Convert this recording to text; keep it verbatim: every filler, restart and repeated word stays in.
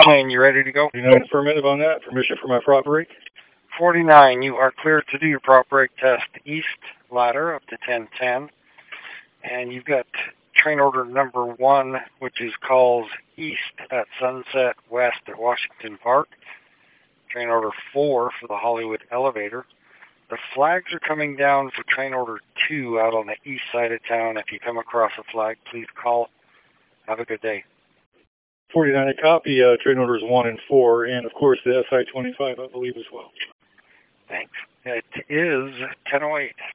forty-nine, you ready to go? forty-nine affirmative on that. Permission for my prop brake. forty-nine, you are cleared to do your prop brake test east ladder up to ten ten. And you've got train order number one, which is calls east at Sunset, west at Washington Park. Train order four for the Hollywood elevator. The flags are coming down for train order two out on the east side of town. If you come across a flag, please call. Have a good day. forty-nine, I copy uh, train orders one and four, and of course the S I twenty-five, I believe, as well. Thanks. It is ten oh eight.